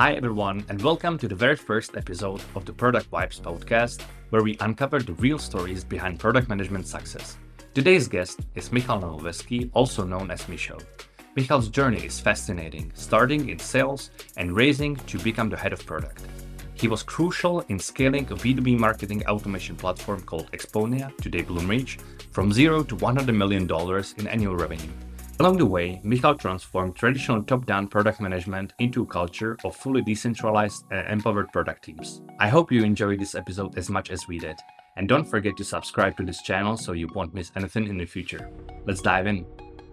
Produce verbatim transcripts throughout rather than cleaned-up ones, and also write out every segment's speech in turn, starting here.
Hi everyone, and welcome to the very first episode of the Product Vibes podcast, where we uncover the real stories behind product management success. Today's guest is Michal Nowoveski, also known as Misho. Michal's journey is fascinating, starting in sales and raising to become the head of product. He was crucial in scaling a B two B marketing automation platform called Exponia, today Bloomreach, from zero to one hundred million dollars in annual revenue. Along the way, Michal transformed traditional top-down product management into a culture of fully decentralized and empowered product teams. I hope you enjoyed this episode as much as we did. And don't forget to subscribe to this channel so you won't miss anything in the future. Let's dive in.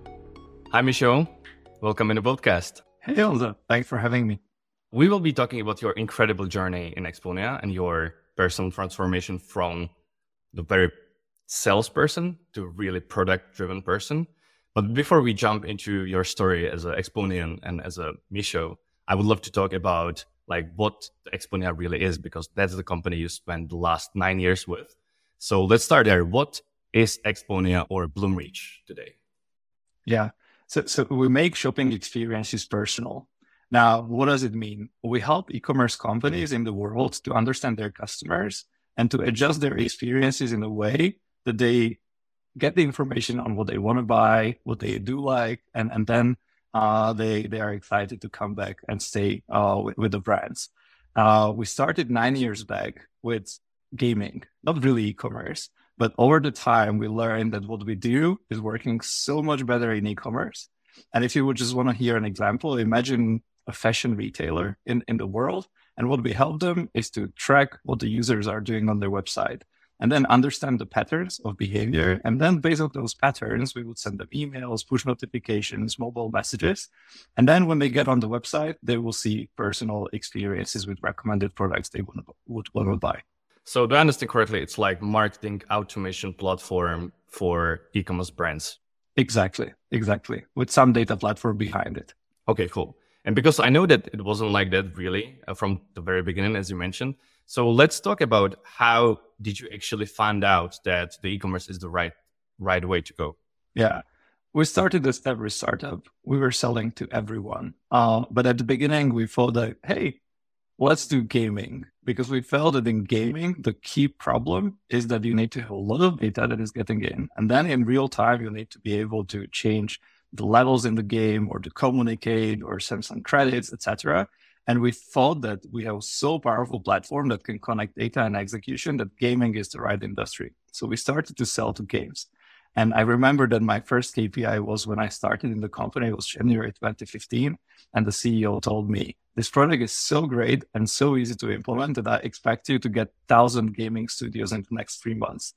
Hi, Michal. Welcome in the podcast. Hey, Elza. Thanks for having me. We will be talking about your incredible journey in Exponia and your personal transformation from the very salesperson to really product-driven person. But before we jump into your story as an Exponian and as a Misho, I would love to talk about like what Exponia really is, because that's the company you spent the last nine years with. So let's start there. What is Exponia or Bloomreach today? Yeah. So, so we make shopping experiences personal. Now, what does it mean? We help e-commerce companies in the world to understand their customers and to adjust their experiences in a way that they get the information on what they want to buy, what they do like, and, and then uh, they, they are excited to come back and stay uh, with, with the brands. Uh, we started nine years back with gaming, not really e-commerce, but over the time we learned that what we do is working so much better in e-commerce. And if you would just want to hear an example, imagine a fashion retailer in, in the world. And what we help them is to track what the users are doing on their website, and then understand the patterns of behavior. And then based on those patterns, we would send them emails, push notifications, mobile messages. And then when they get on the website, they will see personal experiences with recommended products they would, would want to buy. So do I understand correctly, it's like marketing automation platform for e-commerce brands? Exactly, exactly. With some data platform behind it. Okay, cool. And because I know that it wasn't like that really uh, from the very beginning, as you mentioned. So let's talk about how did you actually find out that the e-commerce is the right right way to go? Yeah, we started as every startup. We were selling to everyone. Uh, but at the beginning, we thought that, hey, let's do gaming, because we felt that in gaming, the key problem is that you need to have a lot of data that is getting in. And then in real time, you need to be able to change the levels in the game or to communicate or send some credits, et cetera. And we thought that we have so powerful platform that can connect data and execution that gaming is the right industry. So we started to sell to games. And I remember that my first K P I was when I started in the company, it was January twenty fifteen. And the C E O told me, this product is so great and so easy to implement that I expect you to get one thousand gaming studios in the next three months.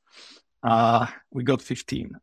Uh, we got fifteen.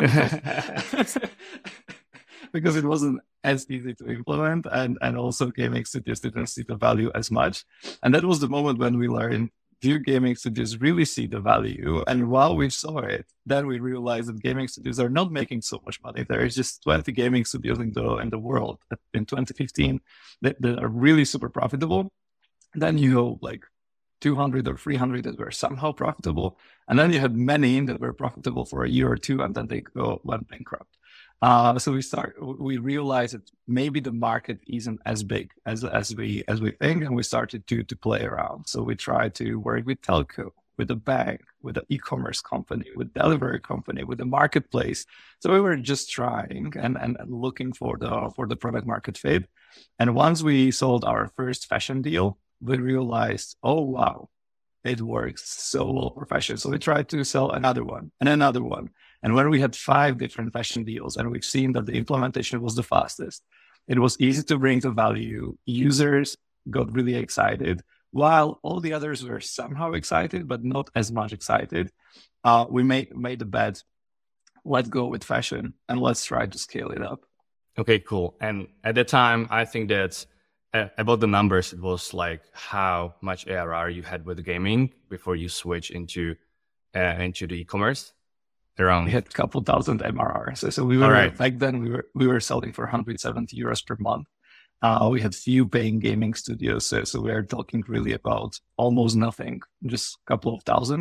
Because it wasn't as easy to implement, and, and also gaming studios didn't see the value as much. And that was the moment when we learned, do gaming studios really see the value? And while we saw it, then we realized that gaming studios are not making so much money. There is just twenty gaming studios in the, in the world in twenty fifteen that, that are really super profitable. And then you have like two hundred or three hundred that were somehow profitable. And then you had many that were profitable for a year or two, and then they go went bankrupt. Uh, so we start, we realized that maybe the market isn't as big as, as we, as we think. And we started to, to play around. So we tried to work with telco, with a bank, with an e-commerce company, with delivery company, with a marketplace. So we were just trying and, and looking for the, for the product market fit. And once we sold our first fashion deal, we realized, oh, wow, it works so well for fashion. So we tried to sell another one and another one. And when we had five different fashion deals and we've seen that the implementation was the fastest, it was easy to bring the value. Users got really excited, while all the others were somehow excited, but not as much excited. Uh, we made, made the bet, let's go with fashion and let's try to scale it up. Okay, cool. And at that time, I think that uh, about the numbers, it was like how much A R R you had with gaming before you switch into, uh, into the e-commerce. Around we had a couple thousand M R R. So, so we were right. back then we were we were selling for one hundred seventy euros per month. Uh, we had few paying gaming studios, so, so we are talking really about almost nothing, just a couple of thousand.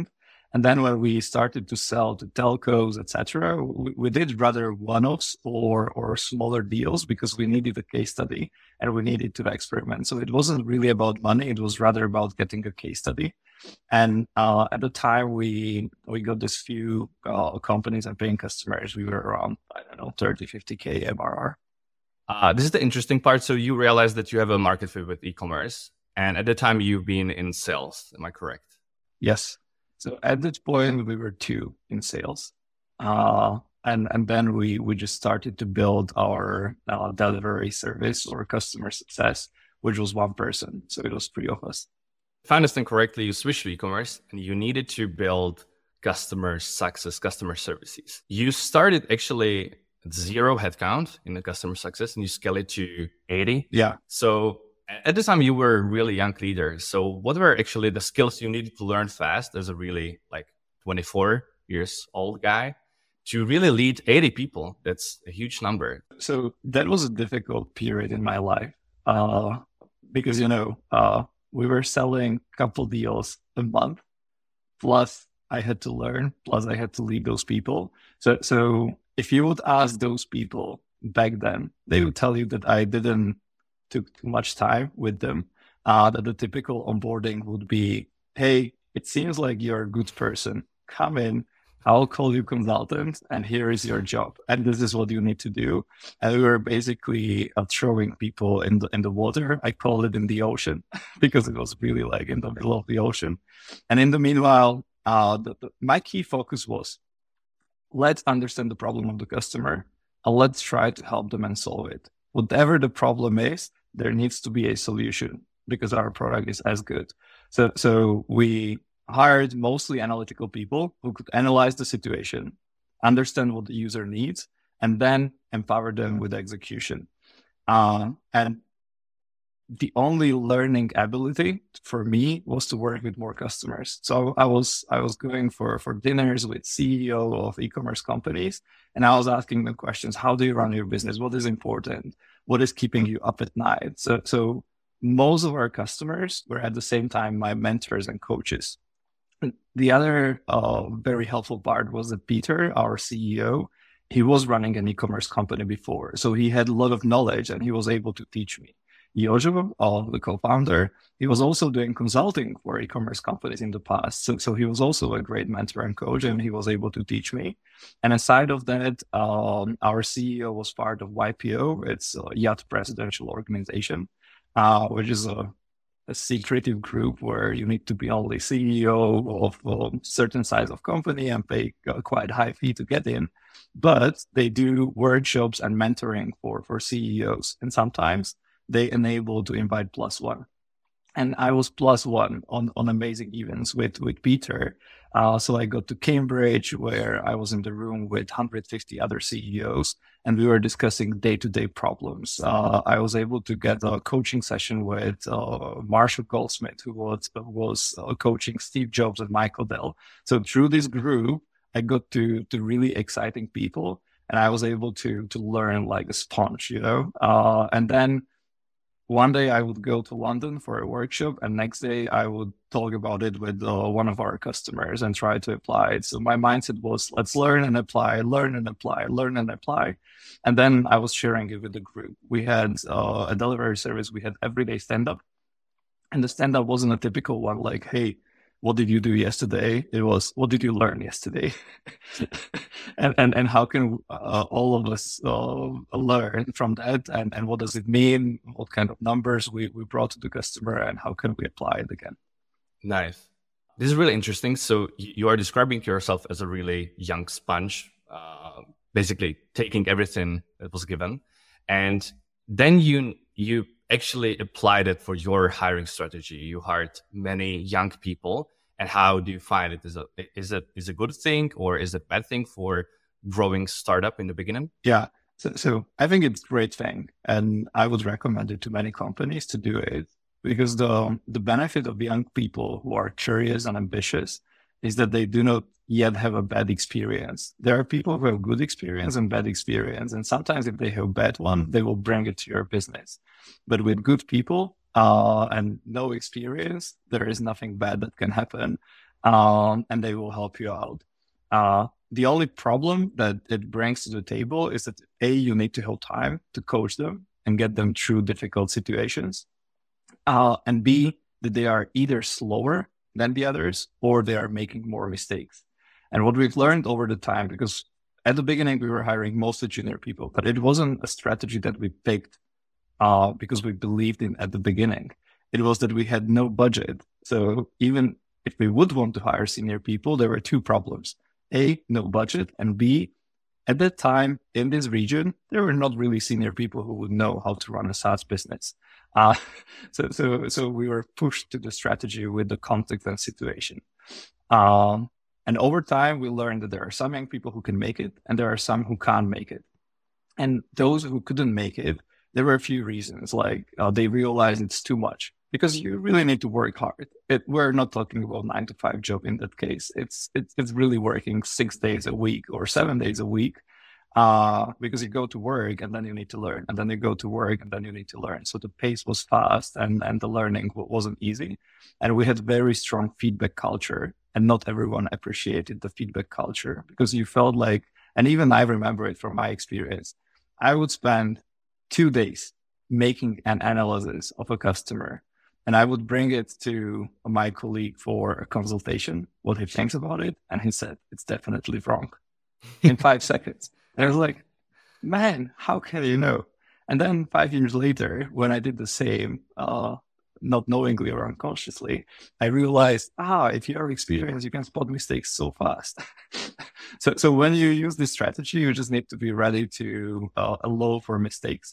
And then when we started to sell to telcos, et cetera, we, we did rather one-offs or or smaller deals because we needed a case study and we needed to experiment. So it wasn't really about money; it was rather about getting a case study. And uh, at the time, we we got this few uh, companies and paying customers. We were around, I don't know, thirty, fifty K M R R. Uh, this is the interesting part. So you realize that you have a market fit with e-commerce, and at the time you've been in sales. Am I correct? Yes. So at that point, we were two in sales. Uh, and, and then we, we just started to build our uh, delivery service or customer success, which was one person. So it was three of us. If I understand correctly, you switched to e-commerce and you needed to build customer success, customer services. You started actually at zero headcount in the customer success and you scale it to eighty. Yeah. So at the time you were a really young leader. So what were actually the skills you needed to learn fast as a really like twenty-four years old guy to really lead eighty people? That's a huge number. So that was a difficult period in my life uh, because, you know, uh, we were selling a couple deals a month, plus I had to learn, plus I had to lead those people. So, so if you would ask those people back then, they would tell you that I didn't took too much time with them, uh, that the typical onboarding would be, hey, it seems like you're a good person. Come in, I'll call you consultant, and here is your job. And this is what you need to do. And we were basically uh, throwing people in the in the water. I call it in the ocean because it was really like in the middle of the ocean. And in the meanwhile, uh, the, the, my key focus was, let's understand the problem of the customer and let's try to help them and solve it. Whatever the problem is, there needs to be a solution because our product is as good. So, so we hired mostly analytical people who could analyze the situation, understand what the user needs, and then empower them with execution. Uh, and the only learning ability for me was to work with more customers. So I was I was going for, for dinners with C E O of e-commerce companies, and I was asking them questions. How do you run your business? What is important? What is keeping you up at night? So, so most of our customers were at the same time my mentors and coaches. The other uh, very helpful part was that Peter, our C E O, he was running an e-commerce company before. So he had a lot of knowledge and he was able to teach me. Jojo, uh, the co-founder, he was also doing consulting for e-commerce companies in the past. So, so he was also a great mentor and coach, and he was able to teach me. And aside of that, um, our C E O was part of Y P O. It's a Yacht Presidential Organization, uh, which is a, a secretive group where you need to be only C E O of a certain size of company and pay a quite high fee to get in. But they do workshops and mentoring for, for C E Os. And sometimes they enable to invite plus one. And I was plus one on, on amazing events with, with Peter. Uh, so I got to Cambridge, where I was in the room with one hundred fifty other C E Os, and we were discussing day-to-day problems. Uh, I was able to get a coaching session with uh, Marshall Goldsmith, who was, was uh, coaching Steve Jobs and Michael Dell. So through this group, I got to, to really exciting people, and I was able to, to learn like a sponge, you know? Uh, and then one day I would go to London for a workshop, and next day I would talk about it with uh, one of our customers and try to apply it. So my mindset was, let's learn and apply, learn and apply, learn and apply. And then I was sharing it with the group. We had uh, a delivery service. We had everyday stand-up. And the stand-up wasn't a typical one like, hey, what did you do yesterday? It was, what did you learn yesterday? and, and and how can uh, all of us uh, learn from that? And, and what does it mean? What kind of numbers we, we brought to the customer, and how can we apply it again? Nice. This is really interesting. So you are describing yourself as a really young sponge, uh, basically taking everything that was given. And then you you actually applied it for your hiring strategy. You hired many young people. And how do you find it? Is it is it is a good thing, or is it a bad thing for growing startup in the beginning? Yeah. So, so I think it's a great thing, and I would recommend it to many companies to do it, because the the benefit of young people who are curious and ambitious is that they do not yet have a bad experience. There are people who have good experience and bad experience, and sometimes if they have a bad one, they will bring it to your business. But with good people uh, and no experience, there is nothing bad that can happen. um, and they will help you out. Uh, the only problem that it brings to the table is that A, you need to have time to coach them and get them through difficult situations. Uh, and B, that they are either slower than the others or they are making more mistakes. And what we've learned over the time, because at the beginning we were hiring mostly junior people, but it wasn't a strategy that we picked uh, because we believed in at the beginning. It was that we had no budget. So even if we would want to hire senior people, there were two problems. A, no budget, and B, at that time in this region, there were not really senior people who would know how to run a SaaS business. Uh, so, so, so we were pushed to the strategy with the context and situation. Um, and over time, we learned that there are some young people who can make it, and there are some who can't make it. And those who couldn't make it, there were a few reasons, like uh, they realized it's too much. Because you really need to work hard. It, we're not talking about nine to five job in that case. It's it's it's really working six days a week or seven days a week, uh, because you go to work and then you need to learn, and then you go to work and then you need to learn. So the pace was fast, and and the learning wasn't easy, and we had very strong feedback culture, and not everyone appreciated the feedback culture because you felt like, and even I remember it from my experience, I would spend two days making an analysis of a customer. And I would bring it to my colleague for a consultation, what he thinks about it. And he said, it's definitely wrong in five seconds. And I was like, man, how can you know? And then five years later, when I did the same, uh, not knowingly or unconsciously, I realized, ah, if you are experienced, you can spot mistakes so fast. so, so when you use this strategy, you just need to be ready to uh, allow for mistakes.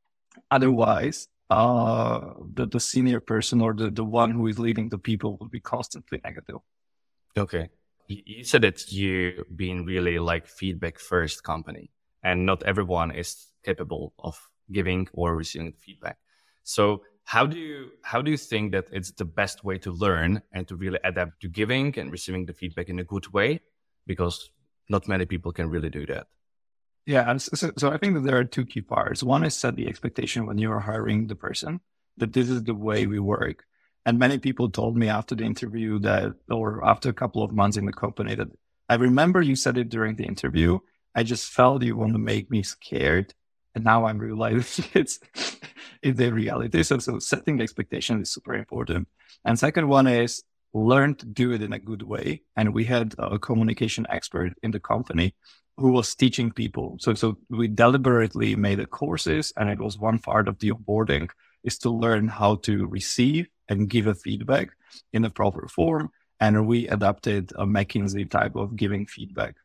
Otherwise, uh, the, the senior person or the, the one who is leading the people will be constantly negative. Okay. You said that you being really like feedback first company, and not everyone is capable of giving or receiving feedback. So how do you, how do you think that it's the best way to learn and to really adapt to giving and receiving the feedback in a good way? Because not many people can really do that. Yeah, and so, so I think that there are two key parts. One is set the expectation when you are hiring the person, that this is the way we work. And many people told me after the interview that, or after a couple of months in the company, that I remember you said it during the interview. I just felt you want to make me scared. And now I'm realizing it's, it's the reality. So, so setting the expectation is super important. And second one is learn to do it in a good way. And we had a communication expert in the company who was teaching people. So, so we deliberately made the courses, and it was one part of the onboarding is to learn how to receive and give a feedback in a proper form. And we adapted a McKinsey type of giving feedback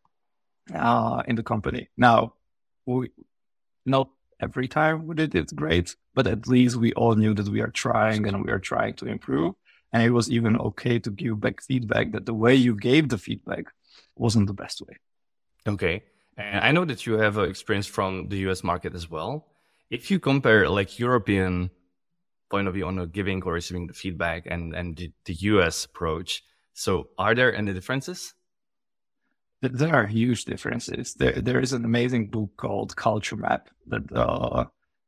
uh, in the company. Now, we not every time we did it great, but at least we all knew that we are trying and we are trying to improve. And it was even okay to give back feedback that the way you gave the feedback wasn't the best way. Okay. And I know that you have experience from the U S market as well. If you compare like European point of view on giving or receiving the feedback and, and the, the U S approach, so are there any differences? There are huge differences. There, there is an amazing book called Culture Map that uh,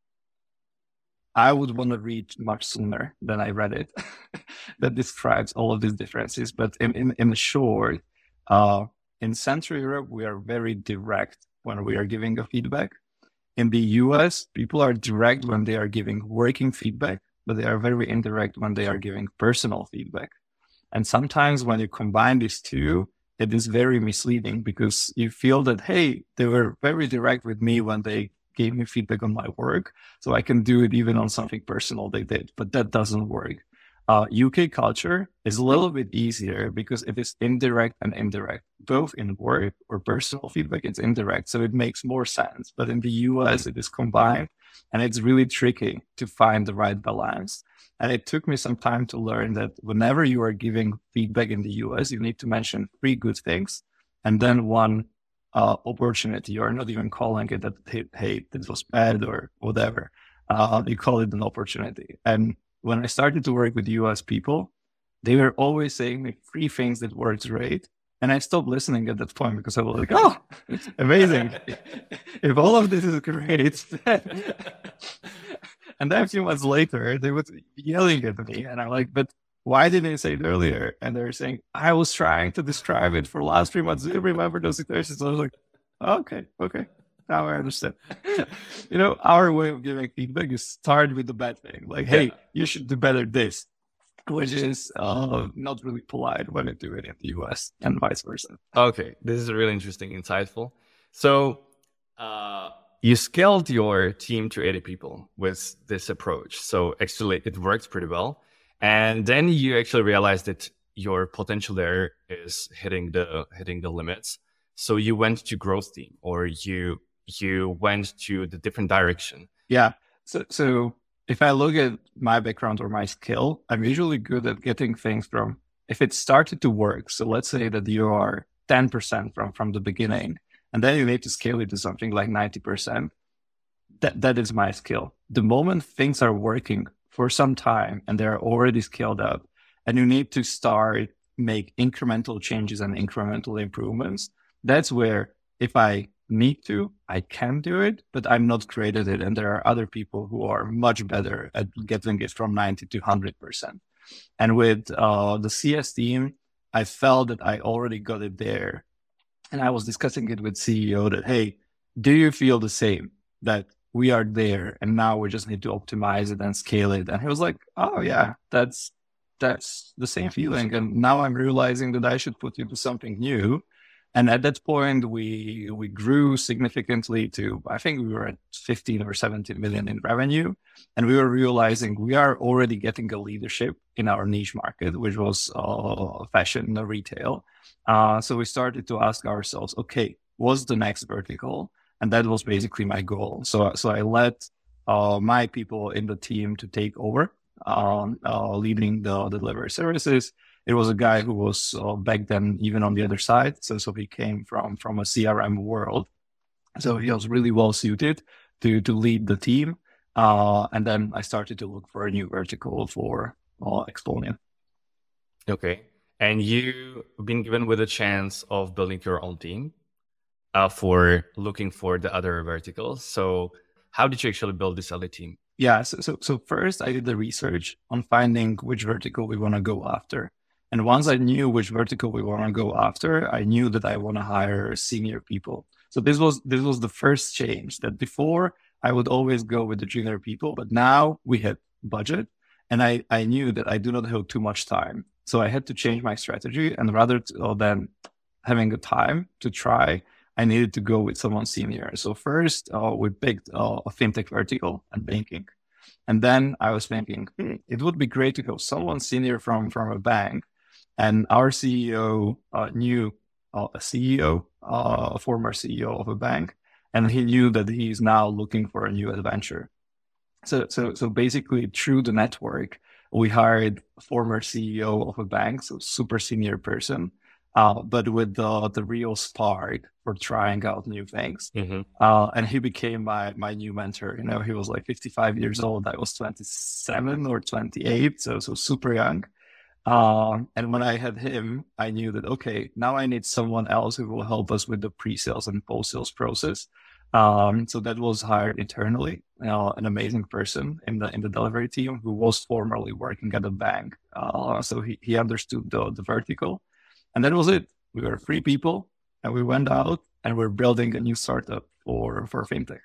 I would want to read much sooner than I read it that describes all of these differences. But in, in, in short, uh, in Central Europe, we are very direct when we are giving a feedback. In the U S, people are direct when they are giving working feedback, but they are very indirect when they are giving personal feedback. And sometimes when you combine these two, it is very misleading because you feel that, hey, they were very direct with me when they gave me feedback on my work, so I can do it even on something personal they did, but that doesn't work. Uh, U K culture is a little bit easier because it is indirect and indirect, both in work or personal feedback, it's indirect. So it makes more sense. But in the U S, it is combined, and it's really tricky to find the right balance. And it took me some time to learn that whenever you are giving feedback in the U S, you need to mention three good things and then one uh, opportunity. You're not even calling it that, hey, hey, this was bad or whatever. Uh, you call it an opportunity. And when I started to work with U S people, they were always saying me three things that worked great. And I stopped listening at that point because I was like, oh, amazing. If all of this is great. And then a few months later, they would be yelling at me. And I'm like, but why didn't you say it earlier? And they're saying, I was trying to describe it for the last three months. Do you remember those situations? So I was like, okay, okay. Now I understand. You know, our way of giving feedback is start with the bad thing. Like, hey, yeah. you should do better this, which is uh, not really polite when you do it in the U S and vice versa. Okay, this is really interesting, insightful. So uh, you scaled your team to eighty people with this approach. So actually it worked pretty well. And then you actually realized that your potential there is hitting the hitting the limits. So you went to growth team, or you you went to the different direction. Yeah. So so if I look at my background or my skill, I'm usually good at getting things from, if it started to work. So let's say that you are ten percent from, from the beginning, and then you need to scale it to something like ninety percent. That, that is my skill. The moment things are working for some time and they're already scaled up, and you need to start make incremental changes and incremental improvements, that's where if I need to, I can do it, but I'm not great at it. And there are other people who are much better at getting it from ninety to one hundred percent. And with uh, the C S team, I felt that I already got it there. And I was discussing it with C E O that, hey, do you feel the same, that we are there and now we just need to optimize it and scale it? And he was like, oh yeah, that's, that's the same feeling. And now I'm realizing that I should put into something new. And at that point, we we grew significantly to, I think we were at fifteen or seventeen million in revenue. And we were realizing we are already getting a leadership in our niche market, which was uh, fashion retail. Uh, so we started to ask ourselves, okay, what's the next vertical? And that was basically my goal. So, so I let uh, my people in the team to take over, um, uh, leading the delivery services. It was a guy who was uh, back then even on the other side. So, so he came from, from a C R M world. So he was really well suited to, to lead the team. Uh, and then I started to look for a new vertical for uh, Exponent. Okay. And you've been given with a chance of building your own team uh, for looking for the other verticals. So how did you actually build this other team? Yeah. So, so, so first I did the research on finding which vertical we want to go after. And once I knew which vertical we want to go after, I knew that I want to hire senior people. So this was this was the first change, that before I would always go with the junior people, but now we had budget and I, I knew that I do not have too much time. So I had to change my strategy, and rather to, than having the time to try, I needed to go with someone senior. So first uh, we picked uh, a fintech vertical and banking. And then I was thinking, hmm, it would be great to have someone senior from, from a bank. And our C E O uh, knew uh, a C E O, uh, a former C E O of a bank, and he knew that he's now looking for a new adventure. So, so, so basically, through the network, we hired a former C E O of a bank, so super senior person, uh, but with the the real spark for trying out new things. Mm-hmm. Uh, and he became my my new mentor. You know, he was like fifty-five years old. I was twenty-seven or twenty-eight, so so super young. Um, and when I had him, I knew that, okay, now I need someone else who will help us with the pre-sales and post-sales process. Um, so that was hired internally, uh, an amazing person in the in the delivery team who was formerly working at a bank. Uh, so he, he understood the, the vertical. And that was it. We were three people and we went out and we're building a new startup for, for fintech.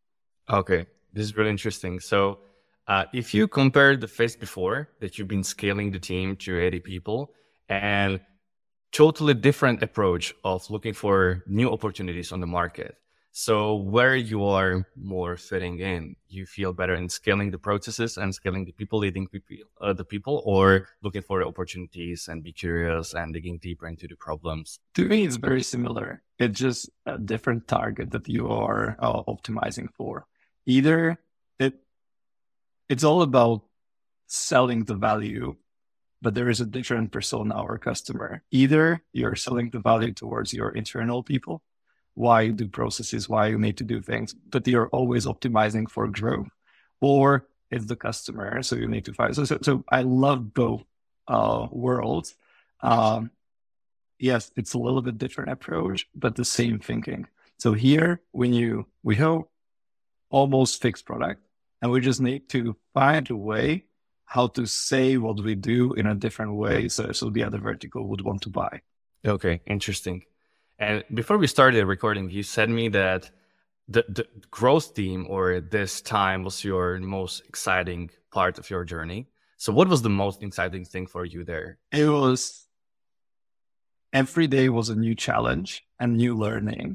Okay, this is really interesting. So Uh, if you compare the phase before that you've been scaling the team to eighty people and totally different approach of looking for new opportunities on the market. So where you are more fitting in, you feel better in scaling the processes and scaling the people, leading people, uh, the people, or looking for opportunities and be curious and digging deeper into the problems? To me, it's very similar. It's just a different target that you are uh, optimizing for. Either it It's all about selling the value, but there is a different persona or customer. Either you're selling the value towards your internal people, why you do processes, why you need to do things, but you're always optimizing for growth, or it's the customer. So you need to find, so, so, so I love both uh, worlds. Um, yes, it's a little bit different approach, but the same thinking. So here, when you, we have almost fixed product, and we just need to find a way how to say what we do in a different way, so so the other vertical would want to buy. Okay, interesting. And before we started recording, you said me that the, the growth team or this time was your most exciting part of your journey. So what was the most exciting thing for you there? It was every day was a new challenge and new learning.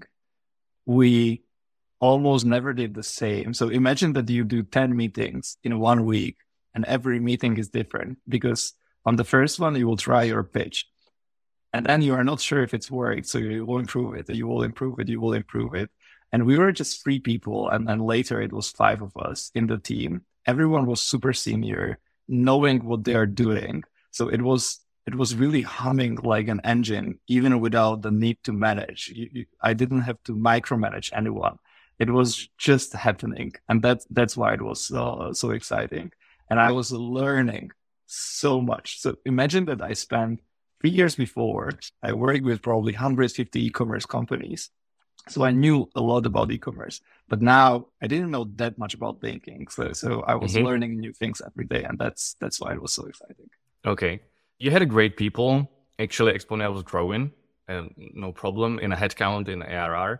We almost never did the same. So imagine that you do ten meetings in one week and every meeting is different, because on the first one, you will try your pitch and then you are not sure if it's worked. So you will improve it, you will improve it, you will improve it. And we were just three people. And then later it was five of us in the team. Everyone was super senior, knowing what they are doing. So it was, it was really humming like an engine, even without the need to manage. You, you, I didn't have to micromanage anyone. It was just happening. And that's, that's why it was so, so exciting. And I was learning so much. So imagine that I spent three years before, I worked with probably one hundred fifty e-commerce companies. So I knew a lot about e-commerce, but now I didn't know that much about banking. So, so I was mm-hmm. learning new things every day. And that's, that's why it was so exciting. Okay. You had a great people. Actually, Exponential was growing, and no problem in a headcount, in A R R.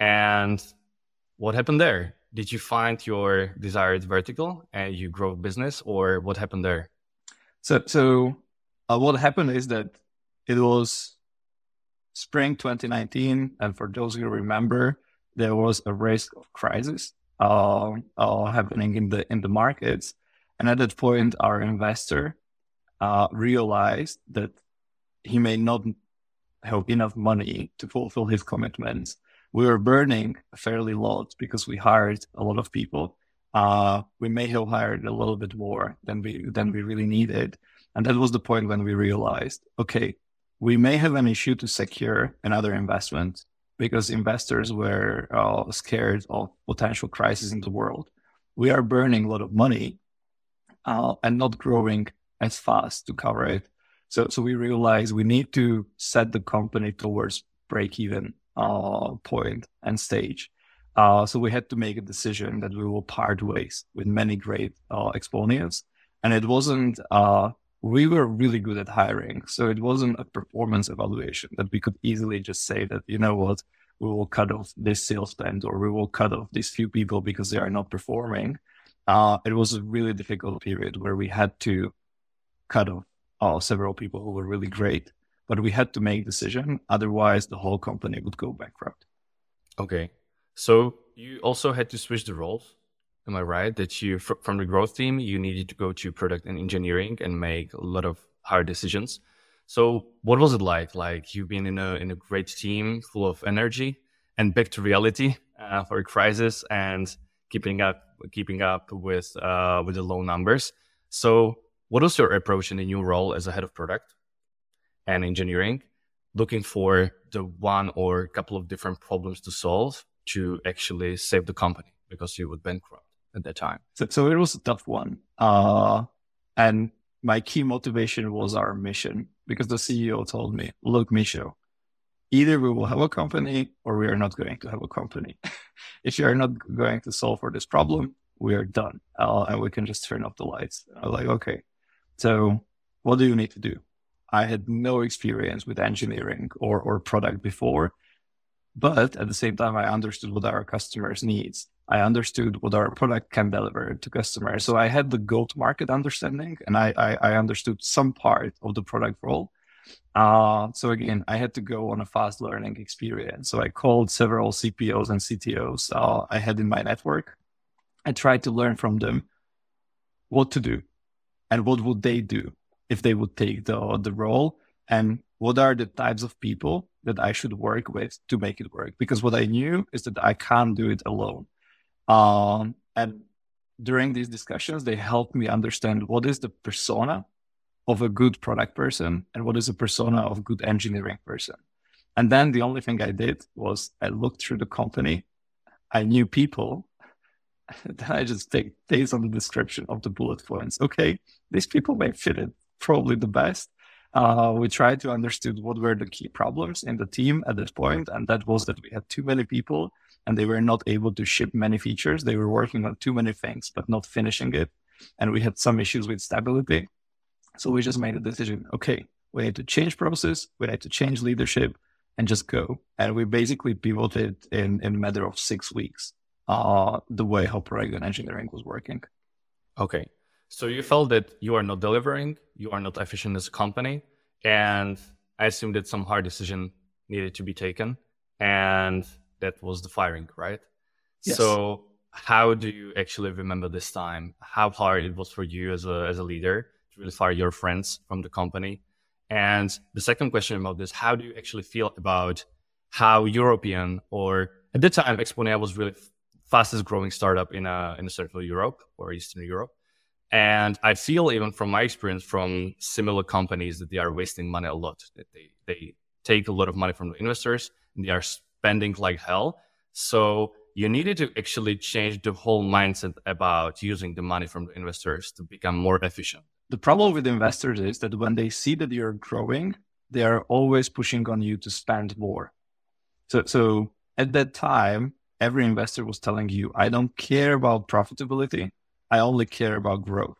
And what happened there? Did you find your desired vertical and you grow business, or what happened there? So, so uh, what happened is that it was spring twenty nineteen. And for those who remember, there was a risk of crisis uh, uh, happening in the, in the markets. And at that point, our investor uh, realized that he may not have enough money to fulfill his commitments. We were burning a fairly lot because we hired a lot of people. Uh, we may have hired a little bit more than we than we really needed. And that was the point when we realized, okay, we may have an issue to secure another investment because investors were uh, scared of potential crisis in the world. We are burning a lot of money uh, and not growing as fast to cover it. So, so we realized we need to set the company towards break-even uh, point and stage. Uh, so we had to make a decision that we will part ways with many great uh, exponents. And it wasn't, uh, we were really good at hiring. So it wasn't a performance evaluation that we could easily just say that, you know what, we will cut off this sales spend or we will cut off these few people because they are not performing. Uh, it was a really difficult period where we had to cut off uh, several people who were really great, but we had to make a decision. Otherwise, the whole company would go bankrupt. Okay. So you also had to switch the roles. Am I right? That you, from the growth team, you needed to go to product and engineering and make a lot of hard decisions. So what was it like? Like you've been in a in a great team full of energy and back to reality uh, for a crisis and keeping up keeping up with uh, with the low numbers. So what was your approach in the new role as a head of product and engineering, looking for the one or a couple of different problems to solve to actually save the company because you would bankrupt at that time? So, so it was a tough one. Uh, and my key motivation was our mission, because the C E O told me, look, Misho, either we will have a company or we are not going to have a company. If you are not going to solve for this problem, we are done. Uh, and we can just turn off the lights. I was like, okay, so what do you need to do? I had no experience with engineering or, or product before, but at the same time, I understood what our customers needs. I understood what our product can deliver to customers. So I had the go-to-market understanding, and I, I, I understood some part of the product role. Uh, so again, I had to go on a fast learning experience. So I called several C P Os and C T Os uh, I had in my network. I tried to learn from them what to do and what would they do if they would take the, the role, and what are the types of people that I should work with to make it work. Because what I knew is that I can't do it alone. Um, and during these discussions, they helped me understand what is the persona of a good product person and what is a persona of a good engineering person. And then the only thing I did was I looked through the company. I knew people. Then I just take based on the description of the bullet points. Okay, these people may fit it probably the best. Uh, we tried to understand what were the key problems in the team at this point, and that was that we had too many people and they were not able to ship many features. They were working on too many things, but not finishing it. and we had some issues with stability. So we just made a decision. Okay, we need to change process. We need to change leadership and just go. And we basically pivoted in, in a matter of six weeks, uh, the way how product and engineering was working. Okay. So you felt that you are not delivering, you are not efficient as a company, and I assume that some hard decision needed to be taken, and that was the firing, right? Yes. So how do you actually remember this time? How hard it was for you as a as a leader to really fire your friends from the company? And the second question about this, how do you actually feel about how European, or at the time, Exponea was really fastest growing startup in a, in a Central Europe or Eastern Europe. And I feel, even from my experience from similar companies, that they are wasting money a lot, that they, they take a lot of money from the investors and they are spending like hell. So you needed to actually change the whole mindset about using the money from the investors to become more efficient. The problem with investors is that when they see that you're growing, they are always pushing on you to spend more. So, so at that time, every investor was telling you, I don't care about profitability. I only care about growth,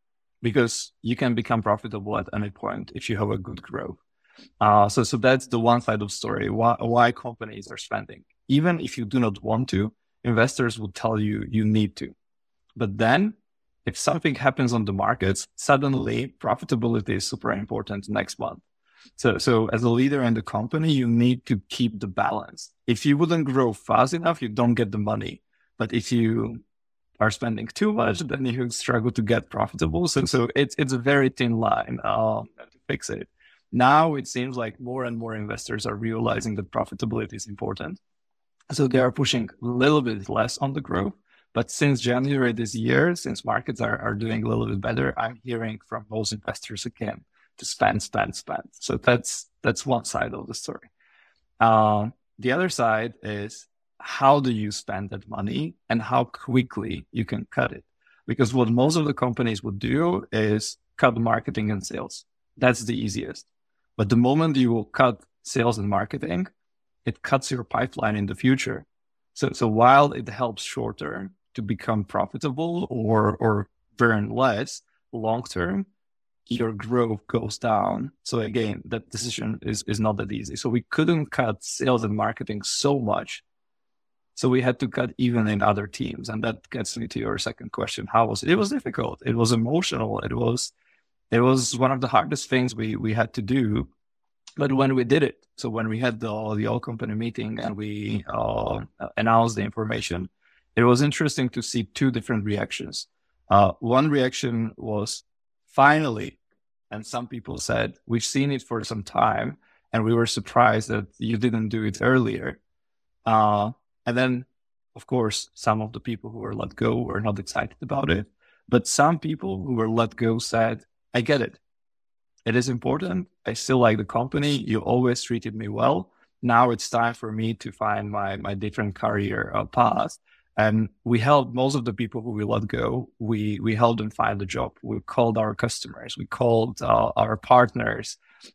because you can become profitable at any point if you have a good growth. Uh, so, so that's the one side of the story, why, why companies are spending. Even if you do not want to, investors will tell you you need to. But then if something happens on the markets, suddenly profitability is super important next month. So, so as a leader in the company, you need to keep the balance. If you wouldn't grow fast enough, you don't get the money. But if you are spending too much, then you struggle to get profitable. So, so it's it's a very thin line uh, to fix it. Now it seems like more and more investors are realizing that profitability is important. So they are pushing a little bit less on the growth. But since January this year, since markets are, are doing a little bit better, I'm hearing from most investors again to spend, spend, spend. So that's that's one side of the story. Uh, the other side is, how do you spend that money and how quickly you can cut it? Because what most of the companies would do is cut marketing and sales. That's the easiest. But the moment you will cut sales and marketing, it cuts your pipeline in the future. So, so while it helps short term to become profitable or, or burn less, long term, your growth goes down. So again, that decision is, is not that easy. So we couldn't cut sales and marketing so much. So we had to cut even in other teams. And that gets me to your second question. How was it? It was difficult. It was emotional. It was, it was one of the hardest things we, we had to do. But when we did it, so when we had the, the all company meeting and we uh, announced the information, it was interesting to see two different reactions. Uh, one reaction was finally, and some people said, we've seen it for some time and we were surprised that you didn't do it earlier. Uh, and then, of course, some of the people who were let go were not excited about it. But some people who were let go said, I get it. It is important. I still like the company. You always treated me well. Now it's time for me to find my, my different career uh, path. And we helped most of the people who we let go. We, we helped them find a job. We called our customers. We called uh, our partners.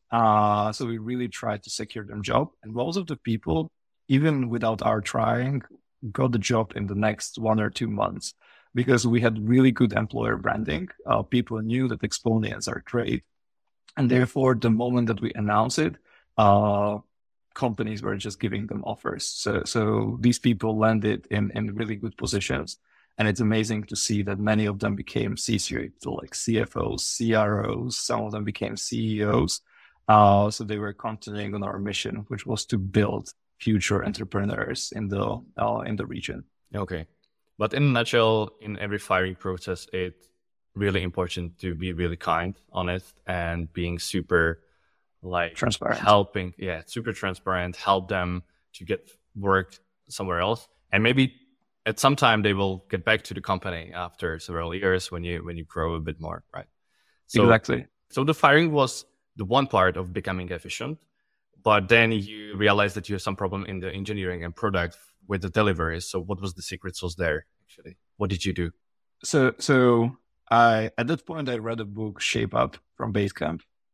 Uh, so we really tried to secure them job. And most of the people, even without our trying, got the job in the next one or two months because we had really good employer branding. Uh, people knew that Exponeans are great. And therefore, the moment that we announced it, uh, companies were just giving them offers. So, so these people landed in, in really good positions. And it's amazing to see that many of them became C-suite, so like C F Os, C R Os, some of them became C E Os. Uh, so they were continuing on our mission, which was to build future entrepreneurs in the, uh, in the region. Okay. But in a nutshell, in every firing process, it's really important to be really kind, honest, and being super like transparent, helping. Yeah. Super transparent, help them to get work somewhere else. And maybe at some time they will get back to the company after several years when you, when you grow a bit more. Right. So, exactly. So the firing was the one part of becoming efficient, but then you realize that you have some problem in the engineering and product with the deliveries. So what was the secret sauce there actually? What did you do? So, so I, at that point, I read a book, Shape Up from Basecamp.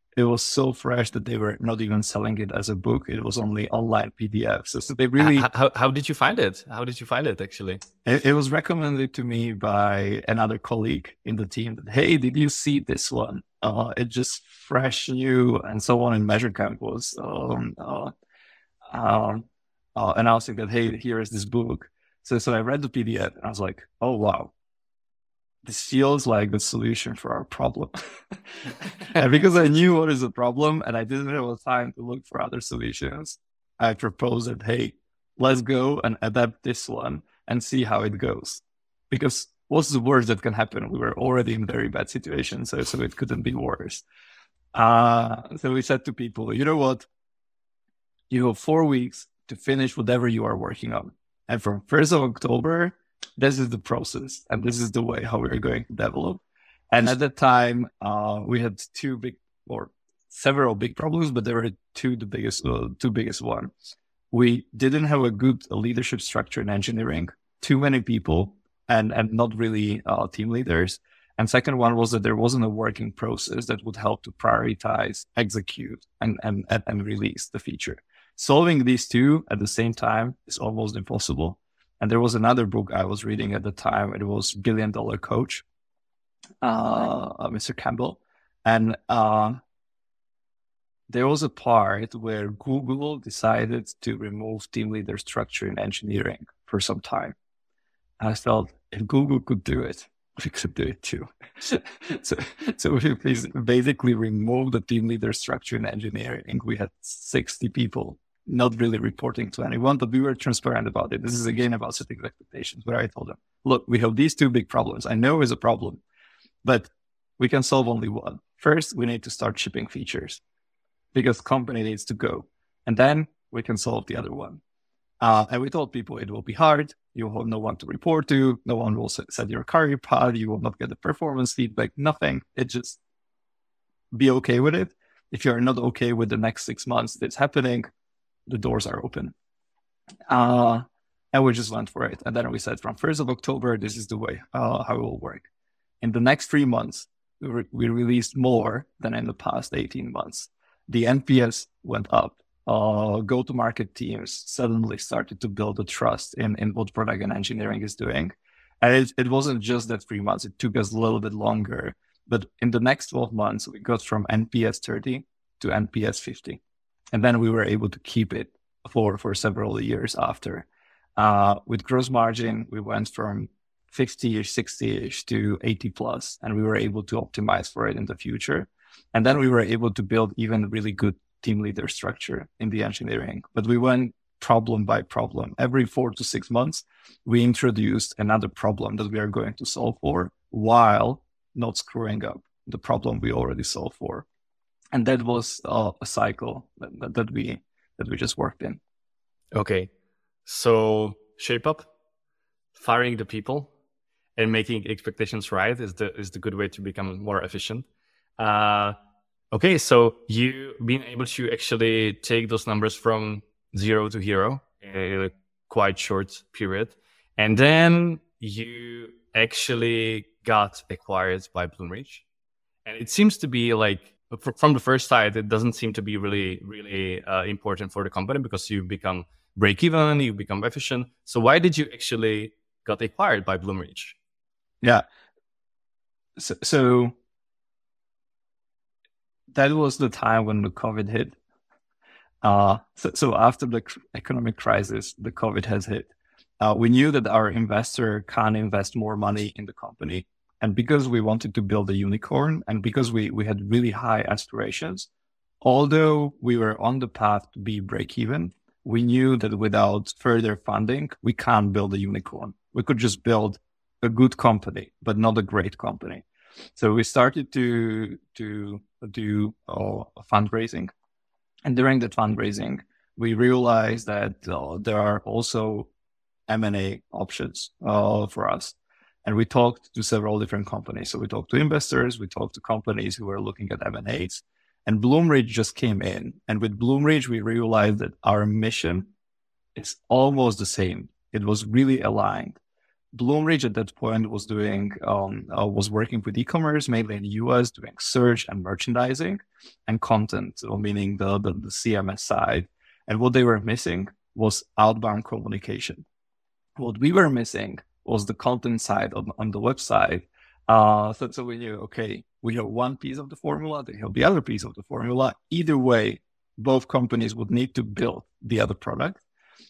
it was so fresh that they were not even selling it as a book. It was only online P D F. So, so they really... How, how, how did you find it? How did you find it, actually? It, it was recommended to me by another colleague in the team that, hey, did you see this one? Uh, it just fresh, new, and so on. And MeasureCamp was um, uh, um, uh, announcing that, hey, here is this book. So, so I read the P D F and I was like, oh, wow. This feels like the solution for our problem. And because I knew what is the problem and I didn't have time to look for other solutions, I proposed that, hey, let's go and adapt this one and see how it goes. Because what's the worst that can happen? We were already in a very bad situation, so, so it couldn't be worse. Uh, so we said to people, you know what? You have four weeks to finish whatever you are working on. And from first of October, this is the process and this is the way how we're going to develop. And at that time, uh, we had two big or several big problems, but there were two the biggest, uh, two biggest ones. We didn't have a good leadership structure in engineering, too many people and, and not really uh, team leaders. And second one was that there wasn't a working process that would help to prioritize, execute, and, and, and release the feature. Solving these two at the same time is almost impossible. And there was another book I was reading at the time. It was Billion Dollar Coach, uh, Mister Campbell. And uh, there was a part where Google decided to remove team leader structure in engineering for some time. I felt if Google could do it, we could do it too. so, so we basically removed the team leader structure in engineering. We had sixty people not really reporting to anyone, but we were transparent about it. This is again about setting expectations, where I told them, look, we have these two big problems. I know it's a problem, but we can solve only one. First, we need to start shipping features because company needs to go. And then we can solve the other one. Uh, and we told people it will be hard. You will have no one to report to. No one will set your career path. You will not get the performance feedback, nothing. It just be okay with it. If you're not okay with the next six months that's happening, the doors are open. Uh, and we just went for it. And then we said from first of October, this is the way uh, how it will work. In the next three months, we, re- we released more than in the past eighteen months. The N P S went up. Uh, go-to-market teams suddenly started to build the trust in, in what product and engineering is doing. And it, it wasn't just that three months. It took us a little bit longer. But in the next twelve months, we got from N P S thirty to N P S fifty. And then we were able to keep it for, for several years after. Uh, with gross margin, we went from fifty-ish, sixty-ish to eighty plus, and we were able to optimize for it in the future. And then we were able to build even really good team leader structure in the engineering. But we went problem by problem. Every four to six months, we introduced another problem that we are going to solve for while not screwing up the problem we already solved for. And that was uh, a cycle that, that we that we just worked in. Okay, so shape up, firing the people, and making expectations right is the is the good way to become more efficient. Uh, okay, so you being able to actually take those numbers from zero to hero in a quite short period, and then you actually got acquired by Bloomreach, and it seems to be like. From the first side, it doesn't seem to be really, really uh, important for the company because you become break even, you become efficient. So why did you actually got acquired by Bloomreach? Yeah. So, so that was the time when the COVID hit. Uh, so, so after the economic crisis, the COVID has hit. Uh, we knew that our investor can't invest more money in the company. And because we wanted to build a unicorn and because we, we had really high aspirations, although we were on the path to be break even, we knew that without further funding, we can't build a unicorn. We could just build a good company, but not a great company. So we started to, to do uh, fundraising. And during that fundraising, we realized that uh, there are also M and A options uh, for us. And we talked to several different companies. So we talked to investors, we talked to companies who were looking at M and As, and Bloomreach just came in. And with Bloomreach, we realized that our mission is almost the same. It was really aligned. Bloomreach at that point was doing um, uh, was working with e-commerce mainly in the U S, doing search and merchandising and content, so meaning the, the the C M S side. And what they were missing was outbound communication. What we were missing was the content side on, on the website. Uh, so, so we knew, okay, we have one piece of the formula, they have the other piece of the formula. Either way, both companies would need to build the other product.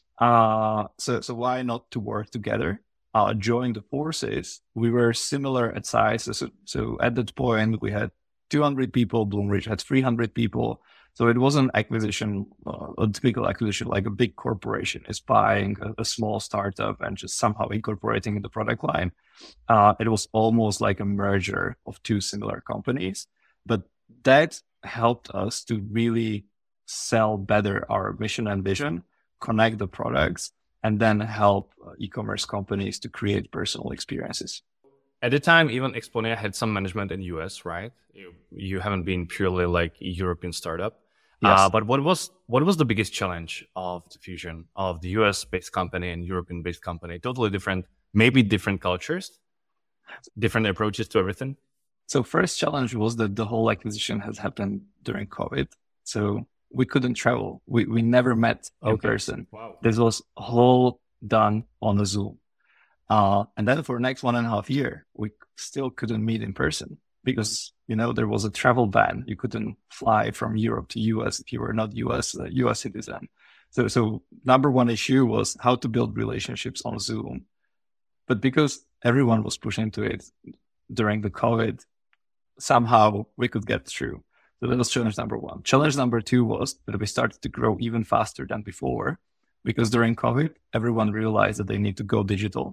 Uh, so, so why not to work together? Uh, join the forces. We were similar at size. So, so at that point, we had two hundred people. Bloomreach had three hundred people. So it was an acquisition, uh, a typical acquisition, like a big corporation is buying a, a small startup and just somehow incorporating in the product line. Uh, it was almost like a merger of two similar companies, but that helped us to really sell better our mission and vision, connect the products, and then help uh, e-commerce companies to create personal experiences. At the time, even Exponea had some management in U S, right? You, you haven't been purely like a European startup. Yes. Uh, but what was what was the biggest challenge of the fusion of the U S-based company and European-based company? Totally different, maybe different cultures, different approaches to everything. So first challenge was that the whole acquisition has happened during COVID. So we couldn't travel. We we never met in Okay. person. Wow. This was whole done on a Zoom. Uh, and then for the next one and a half year, we still couldn't meet in person because, you know, there was a travel ban. You couldn't fly from Europe to U S if you were not U S uh, U S citizen. So, so number one issue was how to build relationships on Zoom. But because everyone was pushing to it during the COVID, somehow we could get through. So that was challenge number one. Challenge number two was that we started to grow even faster than before because during COVID, everyone realized that they need to go digital.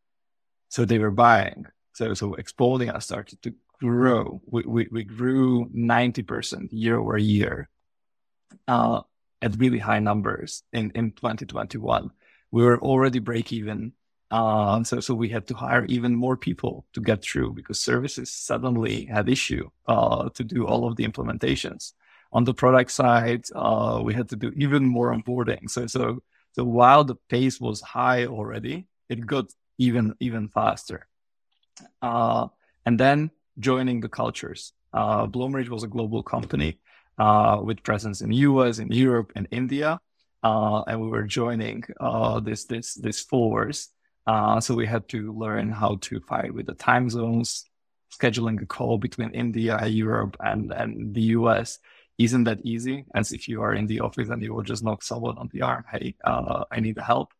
So they were buying. So, so Exponea started to grow. We, we, we grew ninety percent year over year uh, at really high numbers in, in twenty twenty-one. We were already break even. Uh, so, so we had to hire even more people to get through because services suddenly had issue uh, to do all of the implementations. On the product side, uh, we had to do even more onboarding. So, so, so while the pace was high already, it got even, even faster. Uh, and then joining the cultures. Uh, Bloomreach was a global company uh, with presence in U S, in Europe, and India. Uh, and we were joining uh, this, this, this force. Uh, so we had to learn how to fight with the time zones, scheduling a call between India, Europe, and, and the U S isn't that easy, as if you are in the office and you will just knock someone on the arm, hey, uh, I need help.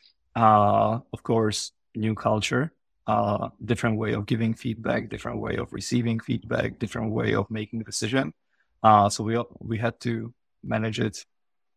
Uh, of course, new culture, uh, different way of giving feedback, different way of receiving feedback, different way of making a decision. Uh, so we we had to manage it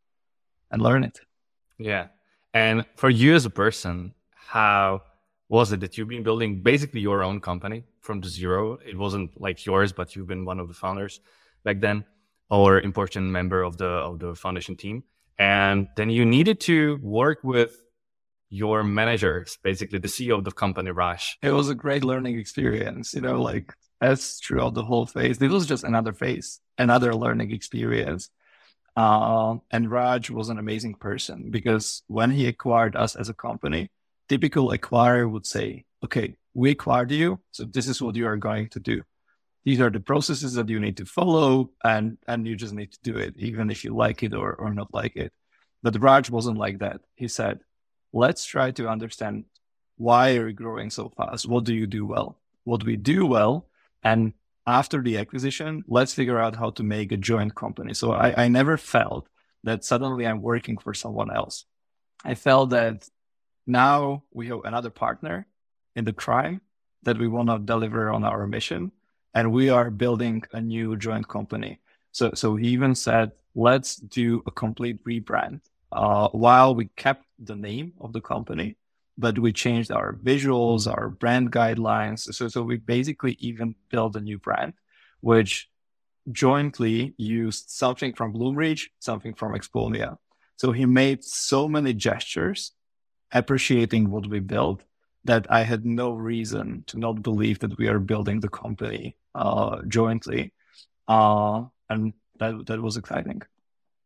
and learn it. Yeah. And for you as a person, how was it that you've been building basically your own company from the zero? It wasn't like yours, but you've been one of the founders back then, or important member of the of the foundation team. And then you needed to work with your managers, basically the C E O of the company, Raj. It was a great learning experience, you know, like as throughout the whole phase. This was just another phase, another learning experience. Uh, and Raj was an amazing person because when he acquired us as a company, typical acquirer would say, okay, we acquired you, so this is what you are going to do. These are the processes that you need to follow, and, and you just need to do it, even if you like it or, or not like it. But Raj wasn't like that. He said, let's try to understand why are you growing so fast? What do you do well? What do we do well? And after the acquisition, let's figure out how to make a joint company. So I, I never felt that suddenly I'm working for someone else. I felt that now we have another partner in the crime that we want to deliver on our mission, and we are building a new joint company. So, so he even said, let's do a complete rebrand. Uh, while we kept the name of the company, but we changed our visuals, our brand guidelines. So, so we basically even built a new brand, which jointly used something from Bloomreach, something from Exponea. So he made so many gestures appreciating what we built that I had no reason to not believe that we are building the company uh, jointly. Uh, and that, that was exciting.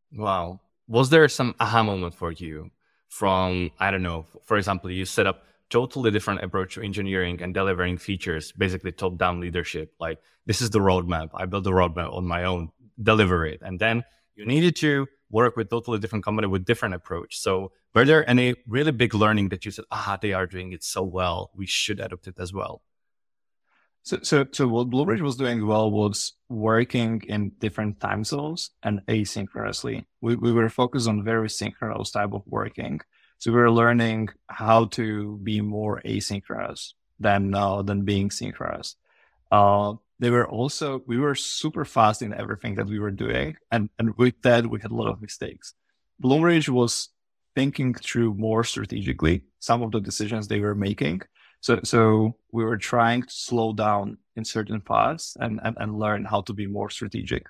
Wow. Was there some aha moment for you from, I don't know, for example, you set up totally different approach to engineering and delivering features, basically top-down leadership. Like, this is the roadmap. I built the roadmap on my own, deliver it. And then you needed to work with totally different company with different approach. So were there any really big learning that you said, ah, they are doing it so well, we should adopt it as well? So, so, so what Bloomreach was doing well was working in different time zones and asynchronously. We, we were focused on very synchronous type of working. So we were learning how to be more asynchronous than, uh, than being synchronous. Uh, they were also, we were super fast in everything that we were doing. And, and with that, we had a lot of mistakes. Bloomreach was thinking through more strategically some of the decisions they were making. So, so we were trying to slow down in certain paths and, and, and learn how to be more strategic,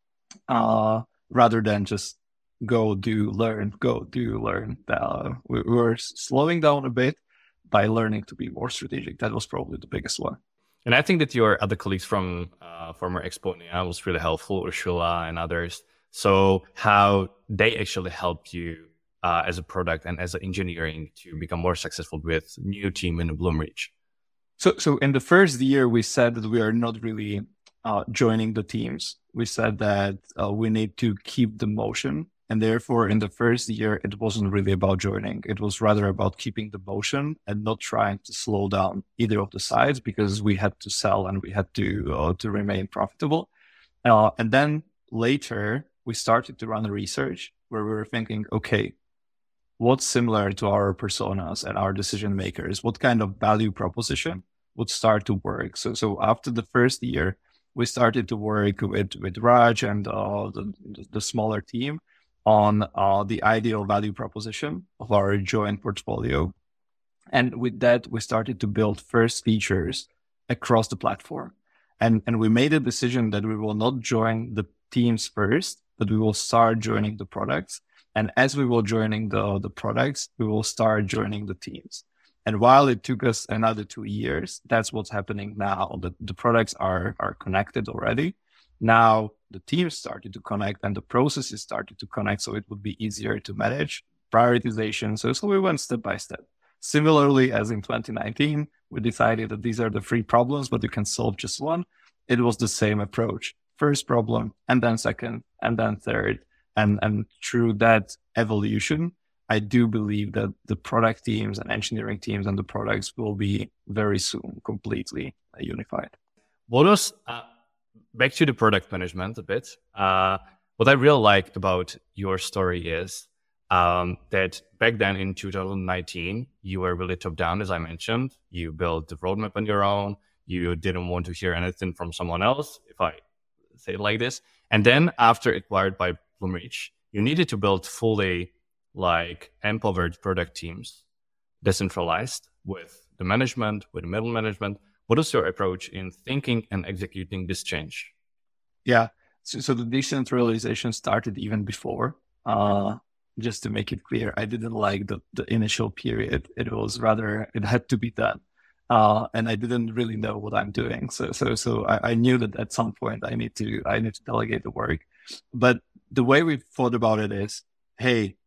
uh, rather than just go, do, learn, go, do, learn. Uh, we, we were slowing down a bit by learning to be more strategic. That was probably the biggest one. And I think that your other colleagues from uh, former Exponea was really helpful, Ursula and others. So how they actually helped you Uh, as a product and as an engineering to become more successful with new team in Bloomreach? So, so in the first year, we said that we are not really uh, joining the teams. We said that uh, we need to keep the motion. And therefore, in the first year, it wasn't really about joining. It was rather about keeping the motion and not trying to slow down either of the sides, because we had to sell and we had to, uh, to remain profitable. Uh, and then later, we started to run research where we were thinking, okay, what's similar to our personas and our decision makers? What kind of value proposition would start to work? So, so after the first year, we started to work with, with Raj and uh, the, the smaller team on uh, the ideal value proposition of our joint portfolio. And with that, we started to build first features across the platform. And, and we made a decision that we will not join the teams first, but we will start joining the products. And as we were joining the, the products, we will start joining the teams. And while it took us another two years, that's what's happening now. The, the products are, are connected already. Now the teams started to connect and the processes started to connect. So it would be easier to manage prioritization. So, so we went step by step. Similarly, as in twenty nineteen, we decided that these are the three problems, but you can solve just one. It was the same approach. First problem, and then second, and then third. And, and through that evolution, I do believe that the product teams and engineering teams and the products will be very soon completely unified. What was, uh, back to the product management a bit, uh, what I really like about your story is um, that back then in two thousand nineteen, you were really top down, as I mentioned. You built the roadmap on your own. You didn't want to hear anything from someone else, if I say it like this. And then after acquired by Bloomreach, you needed to build fully like empowered product teams, decentralized with the management, with the middle management. What is your approach in thinking and executing this change? Yeah, so, so the decentralization started even before. Uh, just to make it clear, I didn't like the, the initial period. It was rather, it had to be done. Uh, and I didn't really know what I'm doing. So, so, so I, I knew that at some point I need to, I need to delegate the work. But the way we thought about it is, hey,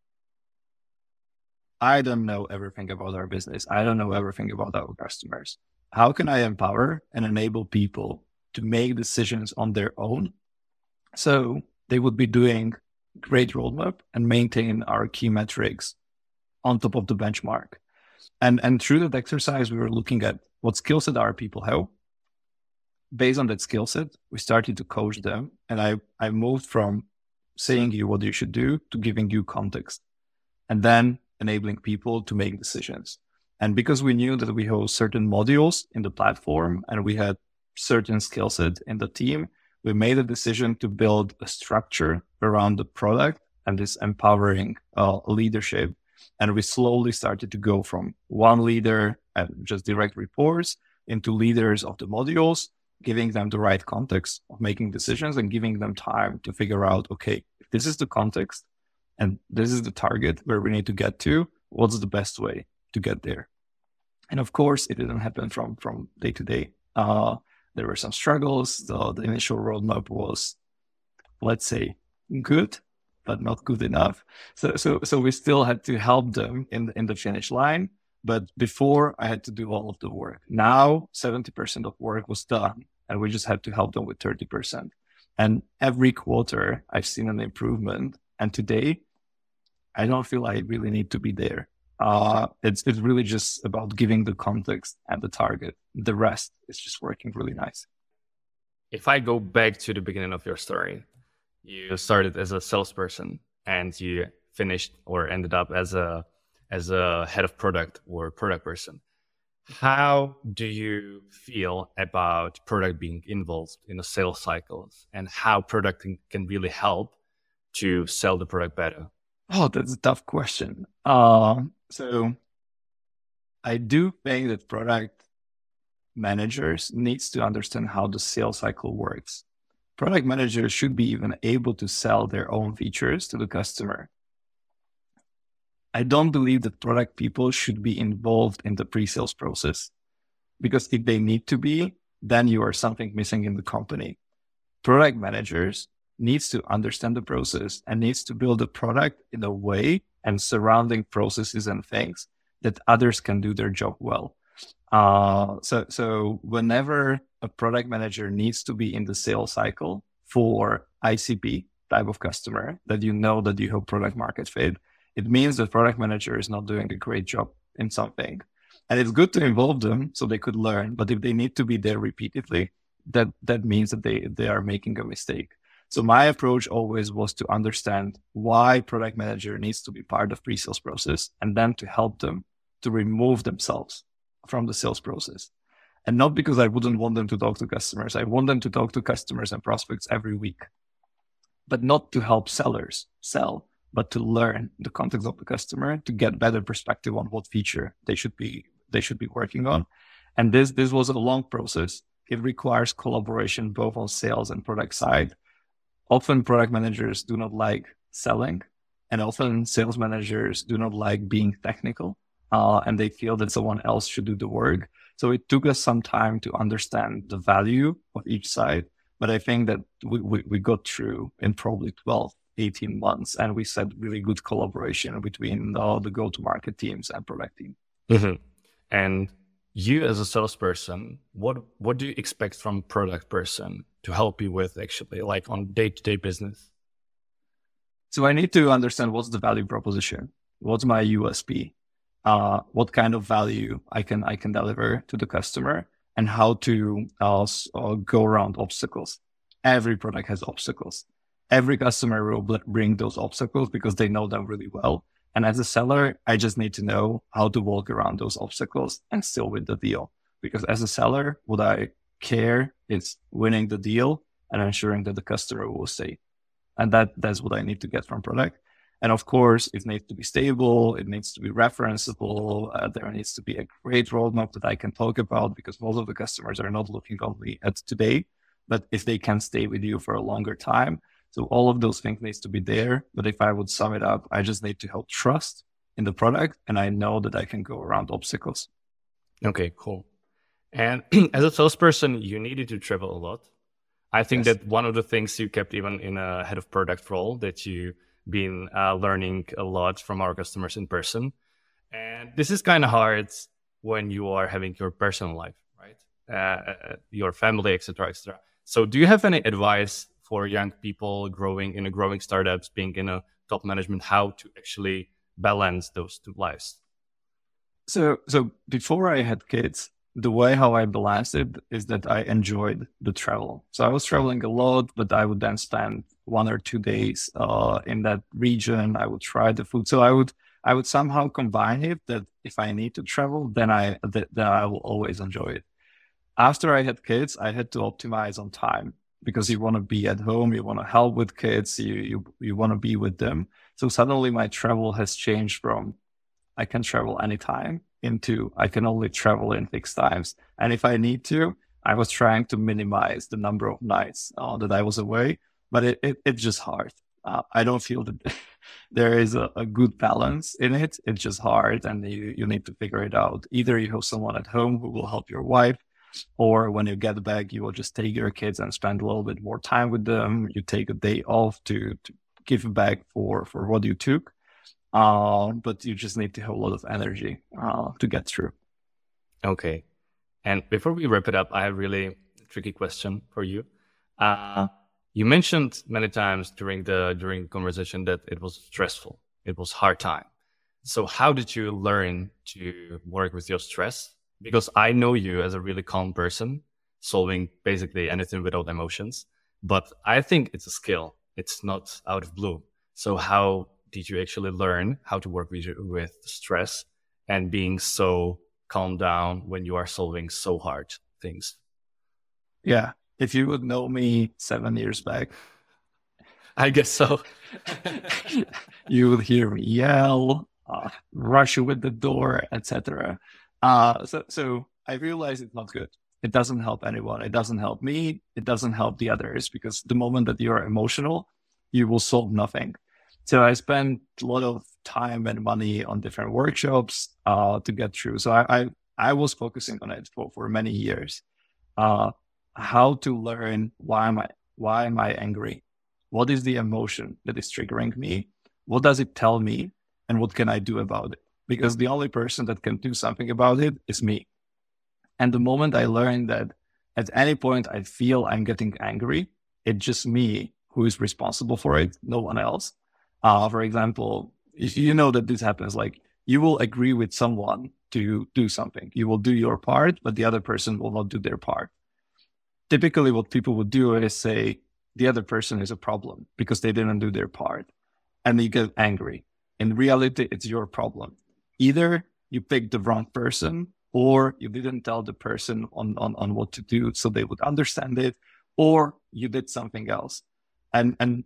I don't know everything about our business. I don't know everything about our customers. How can I empower and enable people to make decisions on their own? So they would be doing great roadmap and maintain our key metrics on top of the benchmark. And, and through that exercise, we were looking at what skill set our people have. Based on that skill set, we started to coach them. And I, I moved from saying you what you should do to giving you context and then enabling people to make decisions. And because we knew that we have certain modules in the platform and we had certain skill set in the team, we made a decision to build a structure around the product and this empowering uh, leadership. And we slowly started to go from one leader and just direct reports into leaders of the modules, giving them the right context of making decisions and giving them time to figure out, okay, if this is the context and this is the target where we need to get to, what's the best way to get there? And of course, it didn't happen from, from day to day. Uh, there were some struggles. The, the initial roadmap was, let's say, good, but not good enough. So, so, so we still had to help them in the, in the finish line. But before I had to do all of the work. Now seventy percent of work was done and we just had to help them with thirty percent. And every quarter I've seen an improvement. And today I don't feel I really need to be there. Uh, it's, it's really just about giving the context and the target. The rest is just working really nice. If I go back to the beginning of your story, you started as a salesperson and you finished or ended up as a as a head of product or product person. How do you feel about product being involved in the sales cycles and how product can really help to sell the product better? Oh, that's a tough question. Uh, so I do think that product managers needs to understand how the sales cycle works. Product managers should be even able to sell their own features to the customer. I don't believe that product people should be involved in the pre-sales process, because if they need to be, then you are something missing in the company. Product managers needs to understand the process and needs to build a product in a way and surrounding processes and things that others can do their job well. Uh, so, so whenever a product manager needs to be in the sales cycle for I C P type of customer that you know that you have product market fit, it means the product manager is not doing a great job in something. And it's good to involve them so they could learn. But if they need to be there repeatedly, that, that means that they, they are making a mistake. So my approach always was to understand why product manager needs to be part of pre-sales process and then to help them to remove themselves from the sales process. And not because I wouldn't want them to talk to customers. I want them to talk to customers and prospects every week, but not to help sellers sell, but to learn the context of the customer, to get better perspective on what feature they should be they should be working on. And this this was a long process. It requires collaboration both on sales and product side. Often product managers do not like selling, and often sales managers do not like being technical, uh, and they feel that someone else should do the work. So it took us some time to understand the value of each side, but I think that we, we, we got through in probably twelve, eighteen months, and we set really good collaboration between all the go-to-market teams and product team. Mm-hmm. And you as a salesperson, what what do you expect from product person to help you with actually, like on day-to-day business? So I need to understand what's the value proposition, what's my U S P, uh, what kind of value I can I can deliver to the customer, and how to uh, uh, go around obstacles. Every product has obstacles. Every customer will bring those obstacles because they know them really well. And as a seller, I just need to know how to walk around those obstacles and still win the deal. Because as a seller, what I care is winning the deal and ensuring that the customer will stay. And that that's what I need to get from product. And of course, it needs to be stable. It needs to be referenceable. Uh, there needs to be a great roadmap that I can talk about, because most of the customers are not looking only at today, but if they can stay with you for a longer time. So all of those things needs to be there. But if I would sum it up, I just need to have trust in the product, and I know that I can go around obstacles. Okay, cool. And as a salesperson, you needed to travel a lot. I think yes. that one of the things you kept even in a head of product role, that you been uh, learning a lot from our customers in person. And this is kind of hard when you are having your personal life, right? Uh, your family, et cetera, et cetera. So do you have any advice for young people growing in a growing startups, being in a top management, how to actually balance those two lives? So, so before I had kids, the way how I balanced it is that I enjoyed the travel. So I was traveling a lot, but I would then spend one or two days uh, in that region. I would try the food. So I would, I would somehow combine it that if I need to travel, then I, that, then I will always enjoy it. After I had kids, I had to optimize on time, because you want to be at home, you want to help with kids, you, you, you want to be with them. So suddenly my travel has changed from I can travel anytime into I can only travel in fixed times. And if I need to, I was trying to minimize the number of nights uh, that I was away, but it, it it's just hard. Uh, I don't feel that there is a, a good balance in it. It's just hard, and you, you need to figure it out. Either you have someone at home who will help your wife, or when you get back, you will just take your kids and spend a little bit more time with them. You take a day off to, to give back for, for what you took. uh, but you just need to have a lot of energy uh, to get through. Okay. And before we wrap it up, I have a really tricky question for you. Uh, you mentioned many times during the during the conversation that it was stressful. It was hard time. So how did you learn to work with your stress? Because I know you as a really calm person, solving basically anything without emotions. But I think it's a skill. It's not out of blue. So how did you actually learn how to work with, with stress and being so calm down when you are solving so hard things? Yeah. If you would know me seven years back, I guess so. you would hear me yell, uh, rush you with the door, et cetera. Uh, so, so I realize it's not good. It doesn't help anyone. It doesn't help me. It doesn't help the others, because the moment that you're emotional, you will solve nothing. So I spent a lot of time and money on different workshops uh, to get through. So I, I, I was focusing on it for, for many years. Uh, how to learn why am I why am I angry? What is the emotion that is triggering me? What does it tell me? And what can I do about it? Because the only person that can do something about it is me. And the moment I learned that at any point I feel I'm getting angry, it's just me who is responsible for it, no one else. Uh, for example, if you know that this happens, like you will agree with someone to do something. You will do your part, but the other person will not do their part. Typically what people would do is say the other person is a problem because they didn't do their part, and you get angry. In reality, it's your problem. Either you picked the wrong person, or you didn't tell the person on, on, on what to do so they would understand it, or you did something else. And, and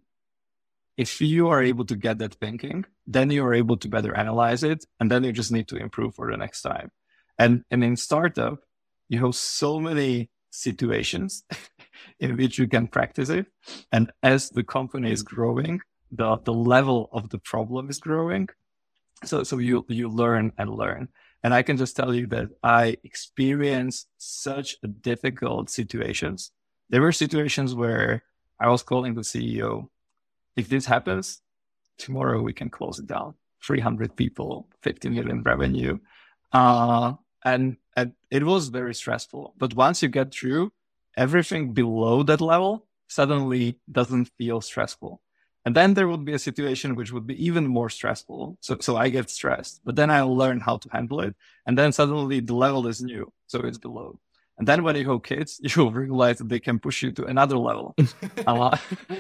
if you are able to get that thinking, then you are able to better analyze it, and then you just need to improve for the next time. And, and in startup, you have so many situations in which you can practice it. And as the company is growing, the, the level of the problem is growing. So, so you, you learn and learn. And I can just tell you that I experienced such difficult situations. There were situations where I was calling the C E O, if this happens, tomorrow we can close it down. three hundred people, fifty million revenue. Uh, and, and it was very stressful. But once you get through, everything below that level suddenly doesn't feel stressful. And then there would be a situation which would be even more stressful. So, so I get stressed, but then I'll learn how to handle it. And then suddenly the level is new. So it's below. And then when you have kids, you'll realize that they can push you to another level. uh,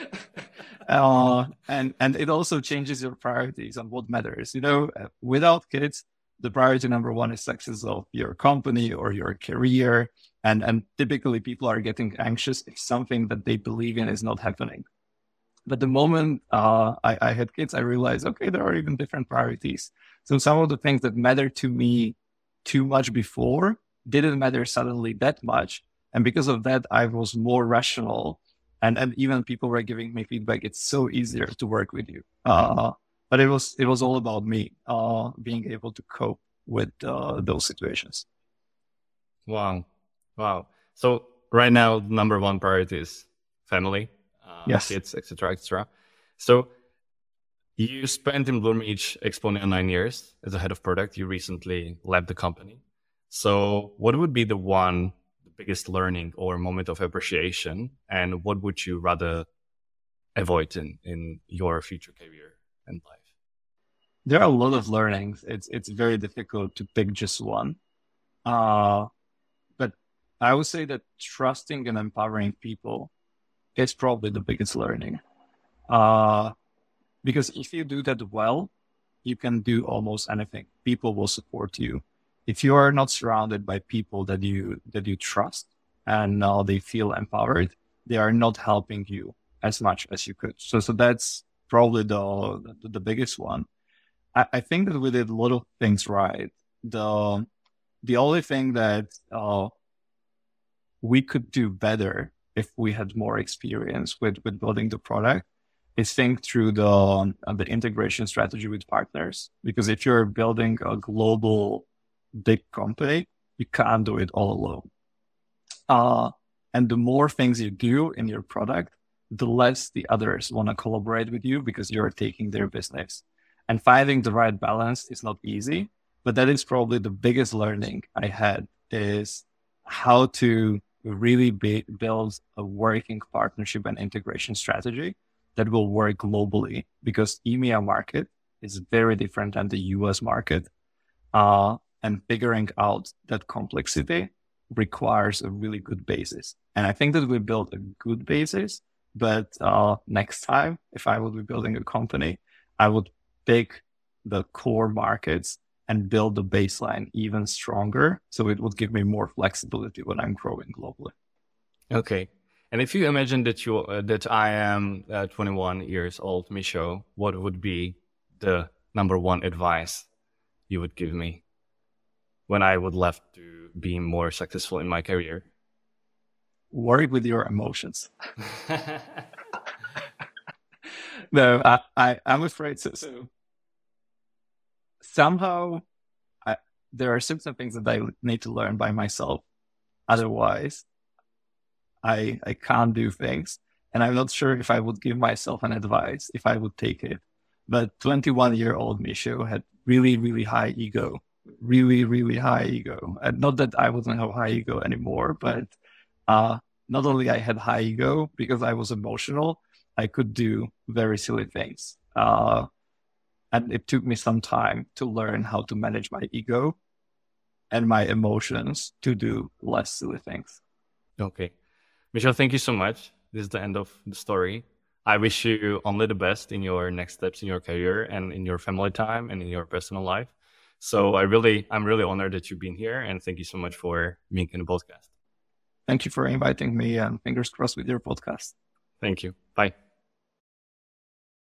uh, and, and it also changes your priorities on what matters. You know, without kids, the priority number one is success of your company or your career. And, and typically people are getting anxious if something that they believe in is not happening. But the moment uh, I, I had kids, I realized, okay, there are even different priorities. So some of the things that mattered to me too much before didn't matter suddenly that much. And because of that, I was more rational. And, and even people were giving me feedback. It's so easier to work with you. Uh, but it was, it was all about me uh, being able to cope with uh, those situations. Wow. Wow. So right now, number one priority is family. Uh, yes. Kids, et cetera, et cetera. So you spent in Bloomreach Exponent nine years as a head of product. You recently left the company. So what would be the one, the biggest learning or moment of appreciation, and what would you rather avoid in, in your future career and life? There are a lot of learnings. It's, it's very difficult to pick just one. Uh, but I would say that trusting and empowering people is probably the biggest learning. Uh, because if you do that well, you can do almost anything. People will support you. If you are not surrounded by people that you, that you trust and uh, they feel empowered, they are not helping you as much as you could. So, so that's probably the, the, the biggest one. I, I think that we did a lot of things right. The, the only thing that uh, we could do better if we had more experience with, with building the product is think through the, um, the integration strategy with partners. Because if you're building a global big company, you can't do it all alone. Uh, and the more things you do in your product, the less the others want to collaborate with you because you're taking their business. And finding the right balance is not easy, but that is probably the biggest learning I had, is how to really be, build a working partnership and integration strategy that will work globally, because E M E A market is very different than the U S market. Uh, and figuring out that complexity requires a really good basis. And I think that we built a good basis, but uh, next time, if I would be building a company, I would pick the core markets and build the baseline even stronger, so it would give me more flexibility when I'm growing globally. Okay. And if you imagine that you uh, that I am uh, twenty-one years old, Micho, what would be the number one advice you would give me when I would love to be more successful in my career? Work with your emotions. No, I, I, I'm afraid so. so somehow I, there are certain things that I need to learn by myself. Otherwise, I I can't do things. And I'm not sure if I would give myself an advice, if I would take it. But twenty-one-year-old Micho had really, really high ego. Really, really high ego. And not that I wouldn't have high ego anymore, but uh, not only I had high ego because I was emotional, I could do very silly things. Uh, and it took me some time to learn how to manage my ego and my emotions to do less silly things. Okay. Micho, thank you so much. This is the end of the story. I wish you only the best in your next steps in your career and in your family time and in your personal life. So I really, I'm really honored that you've been here, and thank you so much for being in the podcast. Thank you for inviting me, and fingers crossed with your podcast. Thank you. Bye.